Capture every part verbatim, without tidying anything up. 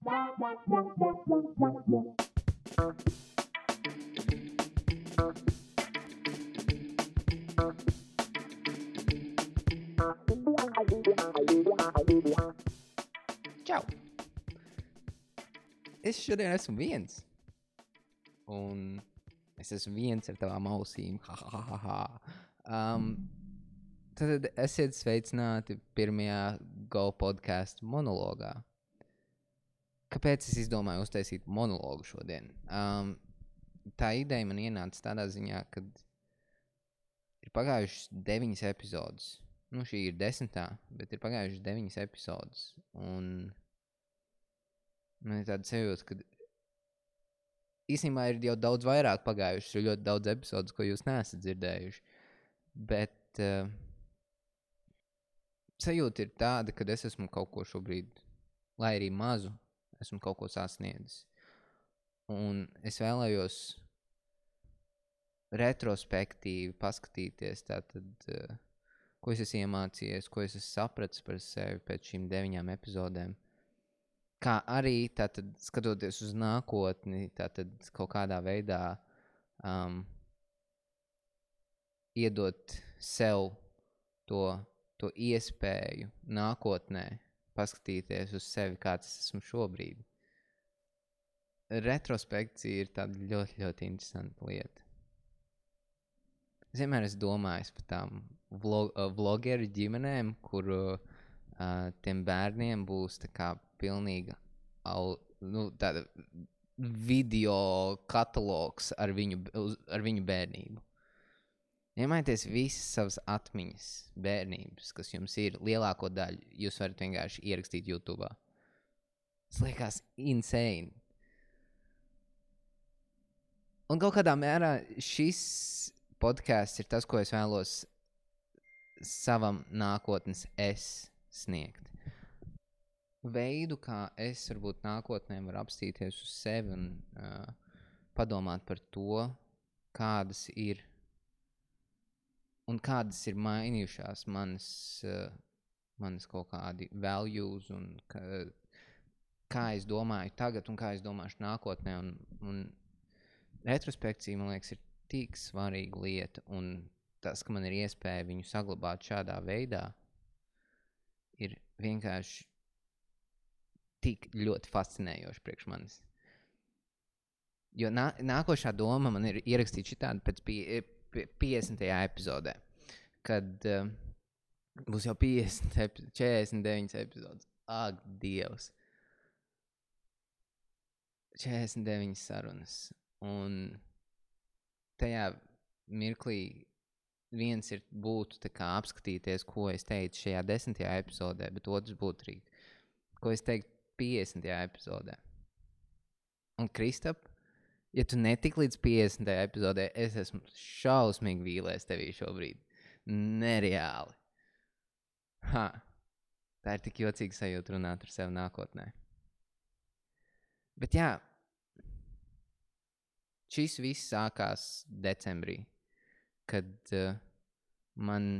Čau! Es šodien esmu viens. Un es esmu viens ar tavām ausīm. Ha, ha, ha, ha. Um, tad esiet sveicināti pirmajā Go podcastu monologā. Kāpēc es izdomāju uztaisīt monologu šodien? Um, tā ideja man ienāca tādā ziņā, kad ir pagājušas deviņas epizodes. Nu, šī ir desmitā, bet ir pagājušas deviņas epizodes. Un man ir tāda sajūta, ka īstenībā ir jau daudz vairāk pagājušas, ir ļoti daudz epizodes, ko jūs neesat dzirdējuši. Bet uh, sajūta ir tāda, ka es esmu kaut ko šobrīd, lai arī mazu, esmu kaut ko sasniedzis. Un es vēlējos retrospektīvi paskatīties tātad, uh, ko es esmu iemācījies, ko es esmu sapratis par sevi pēc šīm deviņām epizodēm. Kā arī tātad, skatoties uz nākotni, tātad kaut kādā veidā um, iedot sev to, to iespēju nākotnē paskatīties uz sevi, kāds es esmu šobrīd. Retrospekcija ir tāda ļoti, ļoti interesanta lieta. Es vienmēr esmu domājis par tām vlog, vlogeru ģimenēm, kur uh, tiem bērniem būs tā kā pilnīga au, nu, tāda video katalogs ar viņu, ar viņu bērnību. Iemājieties visas savas atmiņas bērnības, kas jums ir, lielāko daļu, jūs varat vienkārši ierakstīt YouTube'ā. Tas liekas insane. Un kaut kādā mērā šis podcasts ir tas, ko es vēlos savam nākotnes es sniegt. Veidu, kā es varbūt nākotnē varu apstīties uz sevi un uh, padomāt par to, kādas ir un kādas ir mainījušās manas, uh, manas kaut kādi values un kā, kā es domāju tagad un kā es domāšu nākotnē. Un, un retrospekcija, man liekas, ir tik svarīga lieta, un tas, ka man ir iespēja viņu saglabāt šādā veidā, ir vienkārši tik ļoti fascinējoši priekš manis. Jo nā, nākošā doma man ir ierakstīt šitādu pēc pie, pie, piecdesmitajā epizodē, kad uh, būs jau piecdesmit, četrdesmit deviņas epizodes. Ak, Dievs! četrdesmit deviņas sarunas. Un tajā mirklī viens ir būtu tā kā apskatīties, ko es teicu šajā desmitajā epizodē, bet otrs būtu arī, ko es teiktu piecdesmitajā epizodē. Un Kristap, ja tu netik līdz piecdesmitajā epizodē, es esmu šausmīgi vīlēs tevī šobrīd. Nereāli. Ha. Tā ir tik jocīga sajūta runāt ar sevi nākotnē. Bet jā, šis viss sākās decembrī, kad uh, man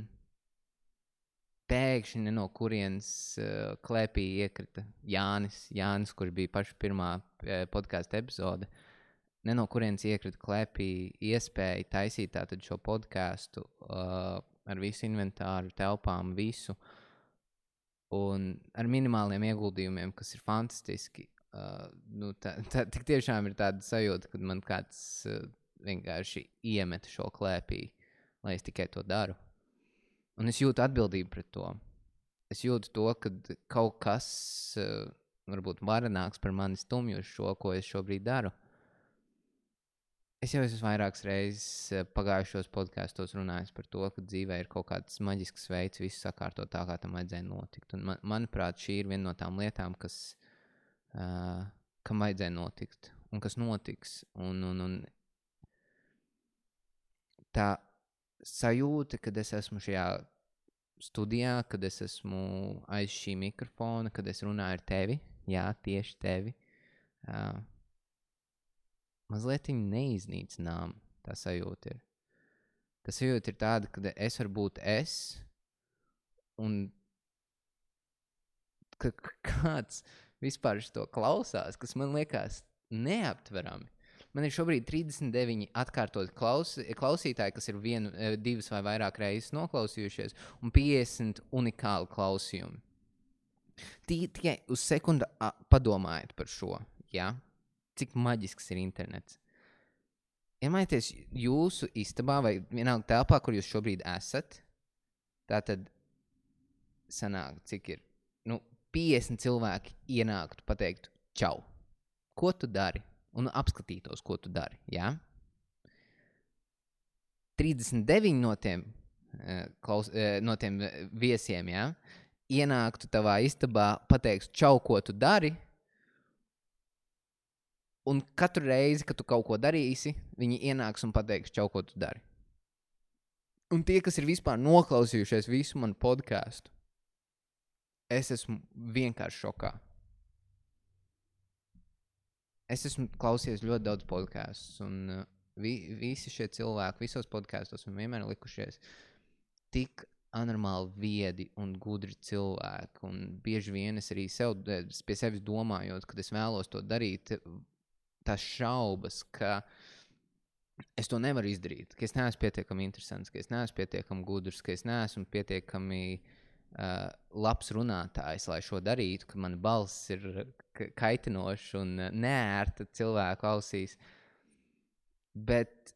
pēkšņi ne no kurienes uh, klēpī iekrita Jānis, Jānis, kurš bija paša pirmā uh, podkāsta epizode, ne no kurienes iekrita klēpī iespēja taisīt tātad šo podkāstu uh, ar visu inventāru, telpām, visu, un ar minimāliem ieguldījumiem, kas ir fantastiski. Uh, nu, tā, tā tik tiešām ir tāda sajūta, kad man kāds uh, vienkārši iemeta šo klēpī, lai es tikai to daru. Un es jūtu atbildību pret to. Es jūtu to, ka kaut kas uh, varbūt varenāks par mani stumj uz šo, ko es šobrīd daru. Es jau esmu vairākas reizes uh, pagājušos podkastos runājis par to, ka dzīvē ir kaut kāds maģisks veids visu sakārtot tā, kā tam vajadzēja notikt. Un man, manuprāt, šī ir viena no tām lietām, kas, uh, kam vajadzēja notikt un kas notiks. Un, un, un tā sajūta, kad es esmu šajā studijā, kad es esmu aiz šī mikrofona, kad es runāju ar tevi, jā, tieši tevi, uh, mazliet viņa neiznīcinām, tā sajūta ir. Tā sajūta ir tāda, ka es varu būt es, un ka kāds vispār to klausās, kas man liekas neaptverami. Man ir šobrīd trīsdesmit deviņi atkārtot klaus, klausītāji, kas ir vienu, divas vai vairāk reizes noklausījušies, un piecdesmit unikāli klausījumi. Tikai uz sekundi padomājiet par šo, ja? Cik maģisks ir internets. Iemājieties jūsu istabā vai vienalga telpā, kur jūs šobrīd esat, tātad sanāk, cik ir, nu, piecdesmit cilvēki ienāktu pateikt čau. Ko tu dari? Un apskatītos, ko tu dari, jā? trīsdesmit deviņi no tiem, klaus, no tiem viesiem, jā, ienāktu tavā istabā, pateiks čau, ko tu dari, un katru reizi, kad tu kaut ko darīsi, viņi ienāks un pateiks čau, ko tu dari. Un tie, kas ir vispār noklausījušies visu manu podcastu, es esmu vienkārši šokā. Es esmu klausījies ļoti daudz podcasts, un uh, vi, visi šie cilvēki, visos podcastos man vienmēr likušies tik anormāli viedi un gudri cilvēki, un bieži vien es arī sev, pie sevis domājot, kad es vēlos to darīt, tās šaubas, ka es to nevaru izdarīt, ka es neesmu pietiekami interesants, ka es neesmu pietiekami gudrs, ka es neesmu pietiekami uh, labs runātājs, lai šo darītu, ka mana balss ir kaitinoša un uh, neērta cilvēku ausīs. Bet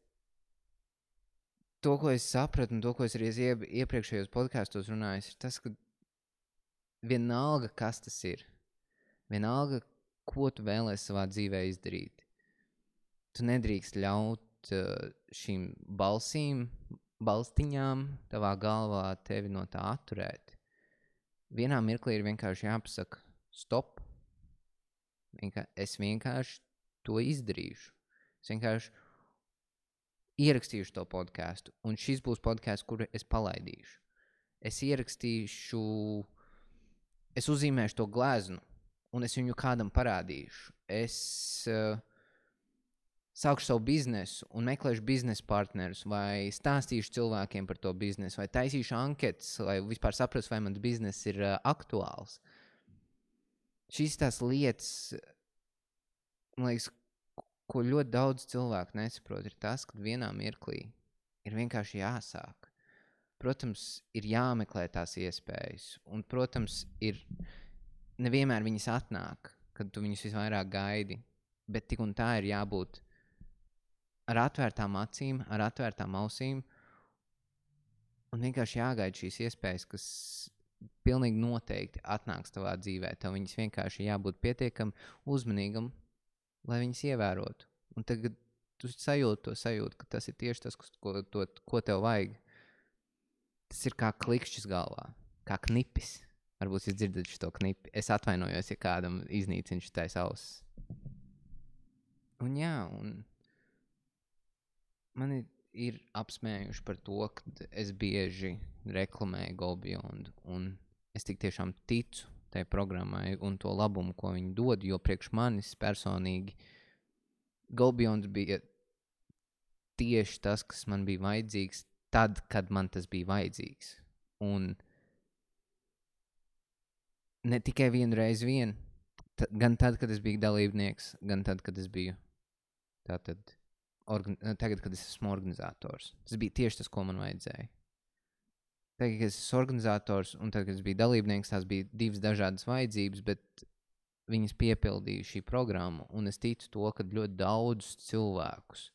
to, ko es sapratu un to, ko es arī iepriekšējos podkastos runāju, ir tas, ka vienalga, kas tas ir, vienalga, ko tu vēlēsi savā dzīvē izdarīt, tu nedrīkst ļaut uh, šīm balsīm, balstiņām tavā galvā tevi no tā atturēt. Vienā mirklī ir vienkārši jāpasaka stop. Vienkār, es vienkārši to izdarīšu. Es vienkārši ierakstīšu to podcastu, un šis būs podcasts, kuru es palaidīšu. Es ierakstīšu, es uzzīmēšu to gleznu, un es viņu kādam parādīšu. Es uh, sākšu savu biznesu un meklēšu biznesa partnerus, vai stāstīšu cilvēkiem par to biznesu, vai taisīšu anketas, lai vispār saprastu, vai mans biznes ir uh, aktuāls. Šīs tās lietas, man liekas, ko ļoti daudz cilvēku nesaprot, ir tas, ka vienā mirklī ir vienkārši jāsāk. Protams, ir jāmeklē tās iespējas, un, protams, ir nevienmēr viņas atnāk, kad tu viņus visvairāk gaidi, bet tik un tā ir jābūt ar atvērtām acīm, ar atvērtām ausīm, un vienkārši jāgaida šīs iespējas, kas pilnīgi noteikti atnāks tavā dzīvē. Tev viņas vienkārši jābūt pietiekam uzmanīgam, lai viņas ievērotu. Un tagad tu sajūti to sajūtu, ka tas ir tieši tas, ko, to, ko tev vajag. Tas ir kā klikšķis galvā, kā knipis. Varbūt jūs dzirdat šo knipi. Es atvainojos, ja kādam iznīcina šitais auss. Un jā, un mani ir apsmējuši par to, ka es bieži reklamēju GoBeyond, un es tik tiešām ticu tai programmai un to labumu, ko viņi dod, jo priekš manis personīgi GoBeyond bija tieši tas, kas man bija vajadzīgs tad, kad man tas bija vajadzīgs. Un ne tikai vienu reizi vien, t- gan tad, kad es biju dalībnieks, gan tad, kad es biju tātad, organ- tagad, kad es esmu organizators. Tas bija tieši tas, ko man vajadzēja. Tagad, kad es esmu organizators un tad, kad es biju dalībnieks, tās bija divas dažādas vajadzības, bet viņas piepildīja šī programma, un es ticu to, ka ļoti daudz cilvēkus,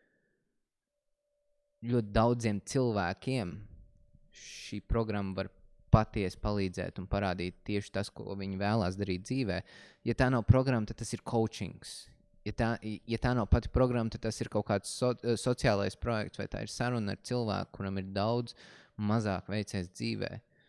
ļoti daudziem cilvēkiem šī programma var patiesi palīdzēt un parādīt tieši tas, ko viņi vēlās darīt dzīvē. Ja tā nav programma, tad tas ir coachings. Ja tā, ja tā nav pati programma, tad tas ir kaut kāds so, sociālais projekts, vai tā ir saruna ar cilvēku, kuram ir daudz mazāk veicies dzīvē.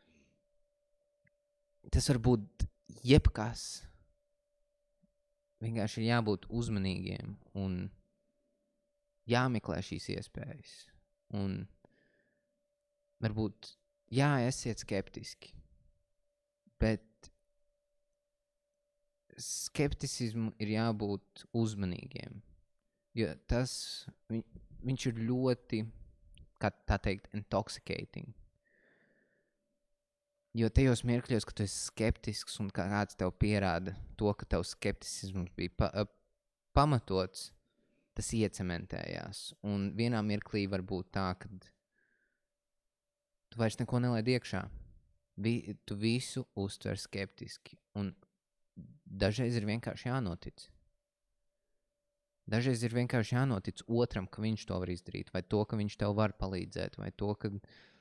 Tas var būt jebkas. Vienkārši ir jābūt uzmanīgiem un jāmeklē šīs iespējas. Un varbūt, jā, esiet skeptiski, bet skepticismu ir jābūt uzmanīgiem, jo tas, vi, viņš ir ļoti, kā tā teikt, intoxicating. Jo tajos mirkļos, ka tu esi skeptisks un kāds tev pierāda to, ka tev skepticisms bija pa, uh, pamatots, tas iecementējās. Un vienā mirklī var būt tā, ka tu vairs neko nelaid iekšā. Vi, tu visu uztver skeptiski. Un dažreiz ir vienkārši jānotic. Dažreiz ir vienkārši jānotic otram, ka viņš to var izdarīt, vai to, ka viņš tev var palīdzēt, vai to, ka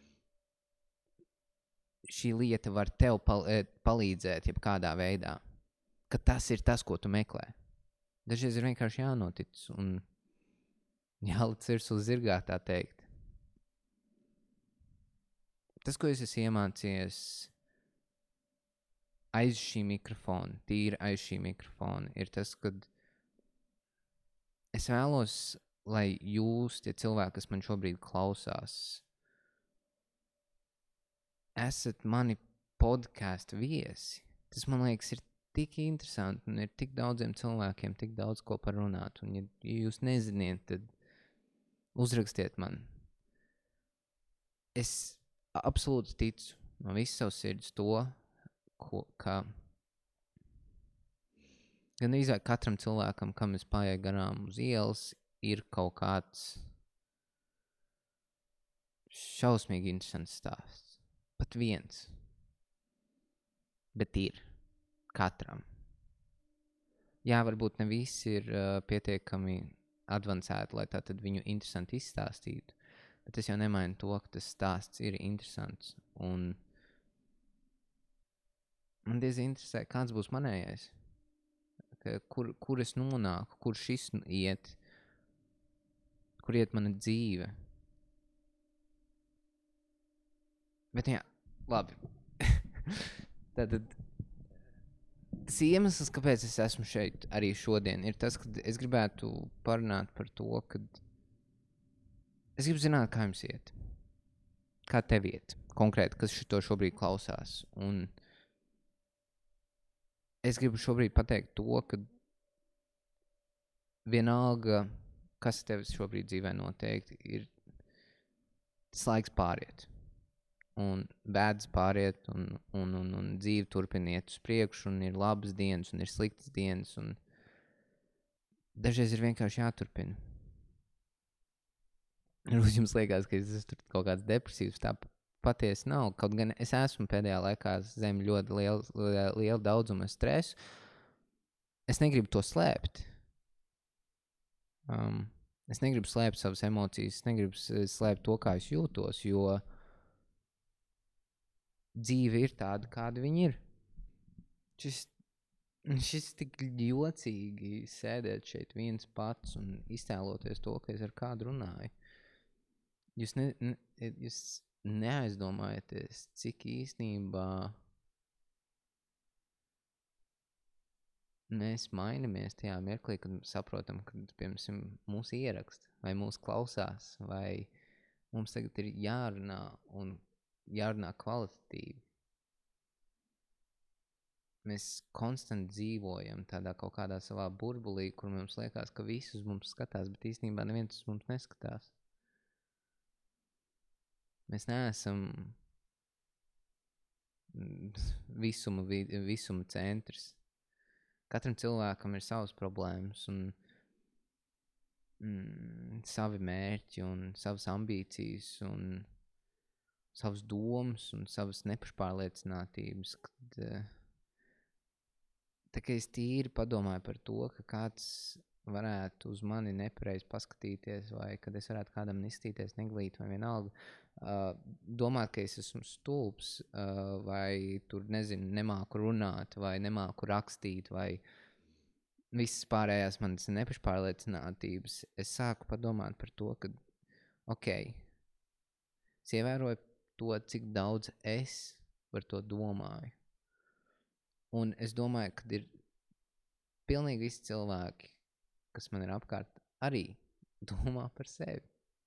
šī lieta var tev pal palīdzēt jebkādā veidā. Ka tas ir tas, ko tu meklē. Dažreiz ir vienkārši jānotic un jālic virsū zirgā, tā teikt. Tas, ko es esmu iemācījies aiz šī mikrofona, tīri aiz šī mikrofona, ir tas, ka es vēlos, lai jūs, tie cilvēki, kas man šobrīd klausās, esat mani podcastu viesi. Tas, man liekas, ir tik interesanti un ir tik daudziem cilvēkiem tik daudz ko par runāt. Un, ja, ja jūs neziniet, tad uzrakstiet man. Es absolūti ticu no visas savas sirds to, ko, ka gan arī katram cilvēkam, kam es paiet garām uz ielas, ir kaut kāds šausmīgi interesants stāsts. Pat viens. Bet ir. Katram. Jā, varbūt ne visi ir uh, pietiekami advancēti, lai tā tad viņu interesanti izstāstītu. Bet tas jau nemaina to, ka tas stāsts ir interesants. Un man diezgan interesē, kāds būs manējais. Kur, kur es nonāku, kur šis iet, kur iet mana dzīve. Bet jā, labi. Tātad tas iemesls, kāpēc es esmu šeit arī šodien, ir tas, ka es gribētu parunāt par to, ka es gribu zināt, kā jums iet. Kā tev iet, konkrēti, kas šito šobrīd klausās. Un es gribu šobrīd pateikt to, ka vienalga, kas tev šobrīd dzīvē noteikti, ir tas laiks pāriet. Un bēdas pāriet, un, un, un, un dzīve turpiniet uz priekšu, un ir labas dienas, un ir sliktas dienas, un dažreiz ir vienkārši jāturpina. Varbūt jums liekas, ka es esmu kaut kāds depresīvs, tā patiesi nav. Kaut gan es esmu pēdējā laikā zem ļoti lielu, lielu daudzumu stresu. Es negribu to slēpt. Um, es negribu slēpt savas emocijas, es negribu slēpt to, kā es jūtos, jo dzīve ir tāda, kāda viņa ir. Šis, šis tik jocīgi sēdēt šeit viens pats un iztēloties to, ka es ar kādu runāju. Jūs, ne, ne, jūs neaizdomājaties, cik īstenībā mēs mainamies tajā mirklī, kad saprotam, ka, piemēram, mūs ieraksta, vai mūs klausās, vai mums tagad ir jārunā un jārunā kvalitatīvi. Mēs konstanti dzīvojam tādā kaut kādā savā burbulī, kur mums liekas, ka visi uz mums skatās, bet īstenībā neviens uz mums neskatās. Mēs neesam visuma, visuma centrs. Katram cilvēkam ir savas problēmas un mm, savi mērķi un savas ambīcijas un savas domas un savas nepašpārliecinātības, kad uh, tā kā es tīri padomāju par to, ka kāds varētu uz mani nepareizi paskatīties vai kad es varētu kādam nistīties neglīt vai vienalga, uh, domāt, ka es esmu stulbs uh, vai tur, nezinu, nemāku runāt vai nemāku rakstīt vai visas pārējās manas nepašpārliecinātības, es sāku padomāt par to, ka ok, es ievēroju to, cik daudz es par to domāju. Un es domāju, ka ir pilnīgi visi cilvēki, kas man ir apkārt, arī domā par sevi.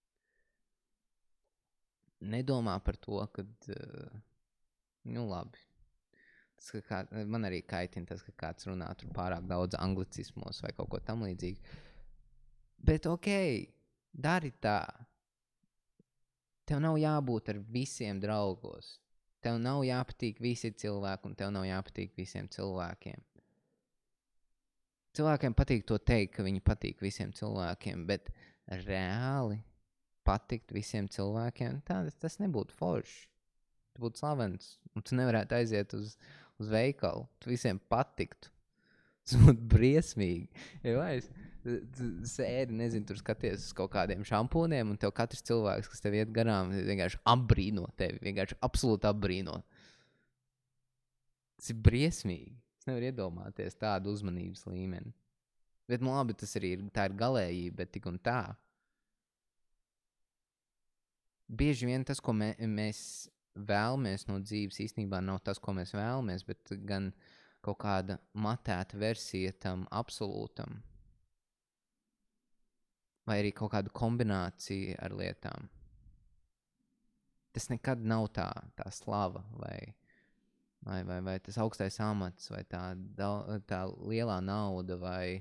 Nedomā par to, ka, uh, nu labi, tas, ka kā, man arī kaitina tas, ka kāds runā tur pārāk daudz anglicismos vai kaut ko tam līdzīgi. Bet ok, dari tā. Tev nav jābūt ar visiem draugos. Tev nav jāpatīk visi cilvēki, un tev nav jāpatīk visiem cilvēkiem. Cilvēkiem patīk to teikt, ka viņi patīk visiem cilvēkiem, bet reāli patikt visiem cilvēkiem, tā, tas nebūtu forši. Tu būtu slavens, un tu nevarētu aiziet uz, uz veikalu. Tu visiem patiktu. Tas būtu briesmīgi. Ja vairs, tu sēdi, nezinu, tur skaties uz kaut kādiem šampūniem, un tev katrs cilvēks, kas tev iet garām, vienkārši apbrīno tevi, vienkārši absolūti apbrīno. Tas ir briesmīgi. Es nevaru iedomāties tādu uzmanības līmeni. Bet, nu labi, tas arī ir, tā ir galējība, bet tik un tā. Bieži vien tas, ko mē, mēs vēlamies no dzīves, īstenībā nav tas, ko mēs vēlamies, bet gan kaut kāda matēta versija tam absolūtam. Vai arī kaut kāda kombinācija ar lietām. Tas nekad nav tā, tā slava, vai, vai, vai, vai tas augstais amats, vai tā, tā lielā nauda, vai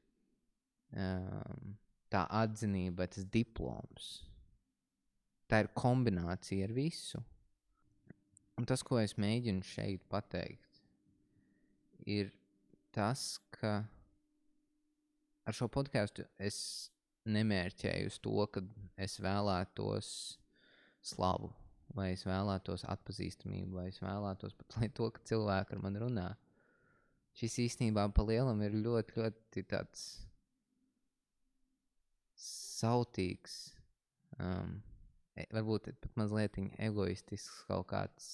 um, tā atzinība, vai tas diploms. Tā ir kombinācija ar visu. Un tas, ko es mēģinu šeit pateikt, ir tas, ka ar šo podcastu es nemērķēju uz to, ka es vēlētos slavu, vai es vēlētos atpazīstamību, vai es vēlētos pat lai to, ka cilvēki ar mani runā. Šis īstenībā pa lielam ir ļoti, ļoti tāds sautīgs, um, varbūt pat mazliet egoistisks kaut kāds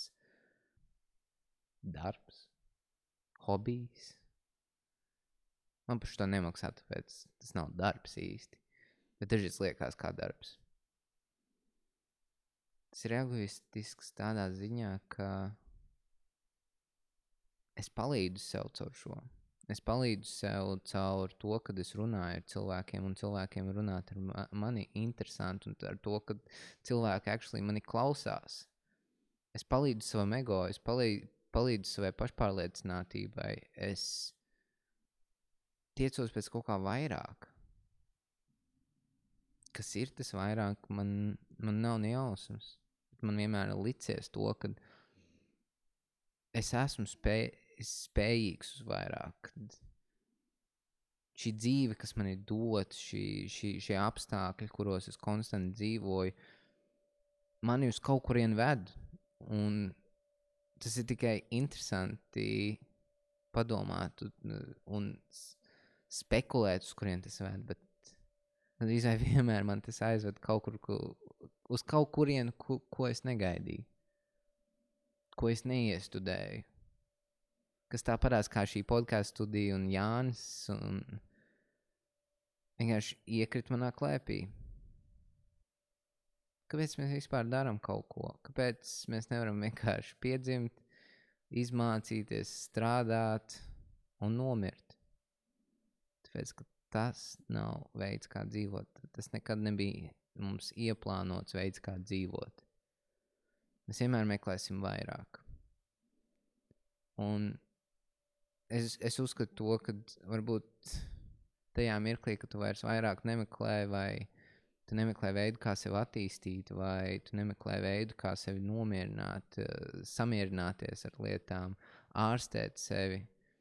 darbs. Hobijs. Man par šo nemaksā, tāpēc tas nav darbs īsti. Bet dažreiz liekas kā darbs. Tas ir egoistisks tādā ziņā, ka es palīdzu sev caur šo. Es palīdzu sev caur to, kad es runāju ar cilvēkiem, un cilvēkiem runāt ar mani interesanti, un ar to, ka cilvēki actually mani klausās. Es palīdzu savam ego, es palīdzu palīdzu savai pašpārliecinātībai, es tiecos pēc kaut kā vairāk. Kas ir tas vairāk, man, man nav ne jausmas. Man vienmēr ir licies to, ka es esmu spēj, spējīgs uz vairāk. Šī dzīve, kas man ir dot, šī, šī, šie apstākļi, kuros es konstanti dzīvoju, mani uz kaut kurien ved. Un tas ir tikai interesanti padomāt un, un spekulēt, uz kurien tas ved, bet drīzāk vienmēr man tas aizved kaut kur, ku, uz kaut kurienu, ku, ko es negaidīju, ko es neiestudēju, kas tā parās kā šī podcastu studija un Jānis, un vienkārši iekrit manā klēpī. Kāpēc mēs vispār darām kaut ko? Kāpēc mēs nevaram vienkārši piedzimt, izmācīties, strādāt un nomirt? Tāpēc, ka tas nav veids, kā dzīvot. Tas nekad nebija mums ieplānots veids, kā dzīvot. Mēs vienmēr meklēsim vairāk. Un es, es uzskatu to, ka varbūt tajā mirklī, ka tu vairs vairāk nemeklē vai tu nemeklē veidu, kā sevi attīstīt, vai tu nemeklē veidu, kā sevi nomierināt, samierināties ar lietām, ārstēt sevi,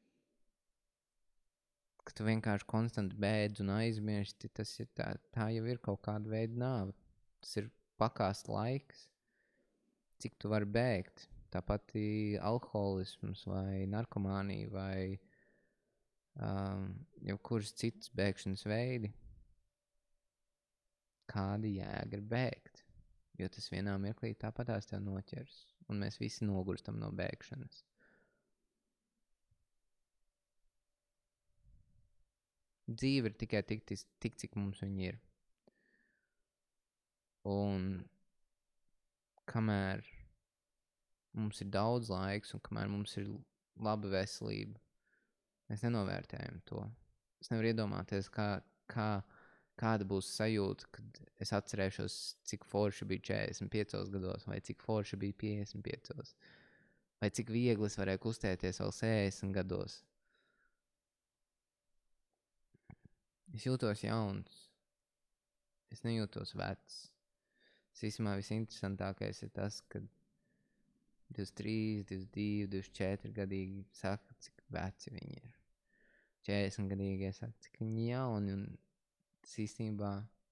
ka tu vienkārši konstanti bēdz un aizmirsti, tas ir tā, tā jau ir kaut kāda veida nāve. Tas ir pakāst laiks, cik tu vari bēgt. Tāpat alkoholisms vai narkomānija vai um, jau kuras citas bēgšanas veidi. Kāda jēga ir bēgt, jo tas vienā mirklī tāpatās tev noķers, un mēs visi nogurstam no bēgšanas. Dzīve ir tikai tik, tik, cik mums viņa ir. Un kamēr mums ir daudz laiks, un kamēr mums ir laba veselība, mēs nenovērtējam to. Es nevaru iedomāties, kā, kā kāda būs sajūta, kad es atcerēšos, cik forši bija četrdesmit piecos gados, vai cik forši bija piecdesmit piecos, vai cik viegli es varēju kustēties vēl sešdesmit gados. Es jūtos jauns. Es nejūtos vecs. Es īstenībā visinteresantākais ir tas, ka divdesmit trīs, divdesmit divi, divdesmit četri gadīgi saka, cik veci viņi ir. četrdesmit gadīgie saka, cik viņi jauni, un tas īstenībā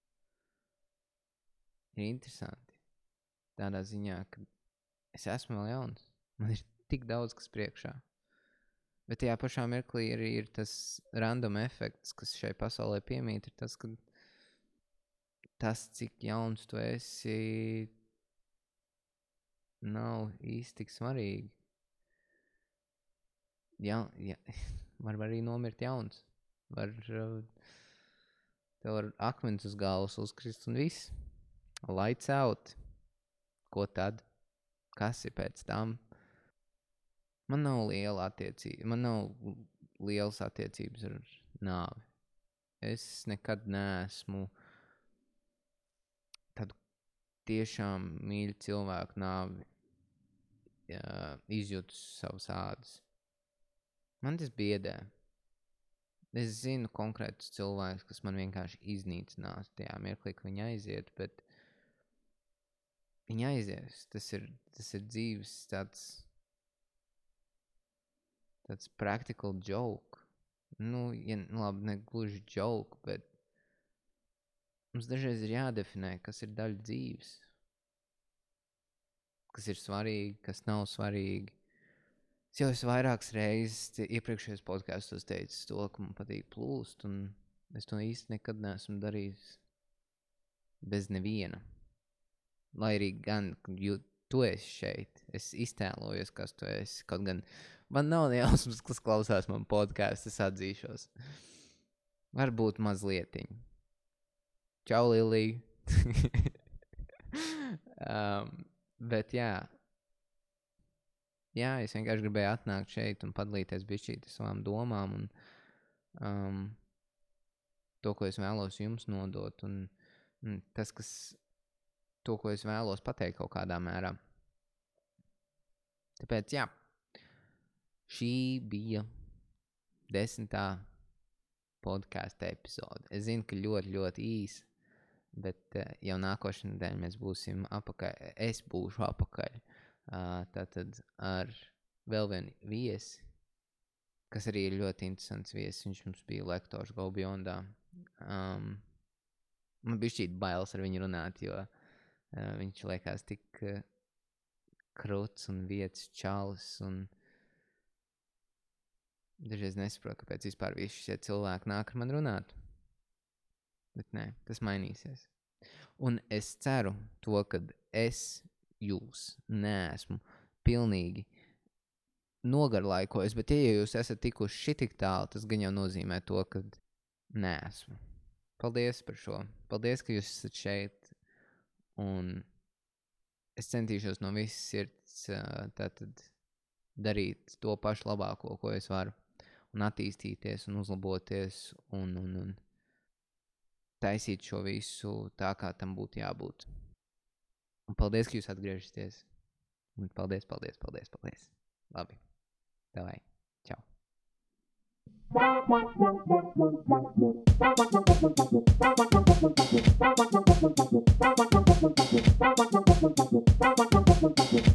ir interesanti. Tādā ziņā, ka es esmu vēl jauns. Man ir tik daudz, kas priekšā. Bet tajā pašā mirklī arī ir tas random efekts, kas šai pasaulē piemīt, ir tas, ka tas, cik jauns tu esi, nav īsti tik svarīgi. Ja, ja, var arī nomirt jauns. Var, tev var akmens uz galvas uzkrist un viss. Lights out. Ko tad? Kas ir pēc tam? Man nav liela attiecība. Man nav lielas attiecības ar nāvi. Es nekad neesmu tādu tiešām mīļu cilvēku nāvi jā, izjūtu savas ādas. Man tas biedē. Es zinu konkrētus cilvēkus, kas man vienkārši iznīcinās tajā mirklī, ka viņi aiziet, bet viņi aizies. Tas ir, tas ir dzīves tāds, tāds practical joke. Nu, ja, labi, ne gluži joke, bet mums dažreiz ir jādefinē, kas ir daļa dzīves. Kas ir svarīgi, kas nav svarīgi. Es jau esmu vairākas reizes iepriekšējos podkastos teicis to, ka man patīk plūst, un es to īsti nekad neesmu darījis bez neviena. Lai arī gan, jo tu esi šeit, es iztēlojos, kas tu esi, kaut gan man nav nejausmas, kas klausās man podcastu, es atzīšos. Varbūt mazlietiņ. Čau, Lilija. um, bet jā, Jā, es vienkārši gribēju atnākt šeit un padalīties bišķīt savām domām un um, to, ko es vēlos jums nodot un, un tas, kas, to, ko es vēlos pateikt kaut kādā mērā. Tāpēc, jā, šī bija desmitā podkasta epizode. Es zinu, ka ļoti, ļoti īs, bet uh, jau nākošajā nedēļā mēs būsim apakaļ, es būšu apakaļ. Uh, tātad ar vēl vienu viesi, kas arī ir ļoti interesants viesis. Viņš mums bija lektors Go Beyondā. Um, man bija šķīt bailes ar viņu runāt, jo uh, viņš liekas tik uh, kruts un vietas čalis un dažreiz nesaprotu, kāpēc vispār visi šie cilvēki nāk ar man runāt. Bet nē, tas mainīsies. Un es ceru to, kad es jūs neesmu pilnīgi nogarlaikojis, bet ja jūs esat tikuši šitik tālu, tas gan jau nozīmē to, ka neesmu. Paldies par šo. Paldies, ka jūs esat šeit. Un es centīšos no visas sirds tātad darīt to pašu labāko, ko es varu. Un attīstīties un uzlaboties un, un, un taisīt šo visu tā, kā tam būtu jābūt. Un paldies, ka jūs atgriežaties. Un paldies, paldies, paldies, paldies. Labi. Davai. Čau. Thank you.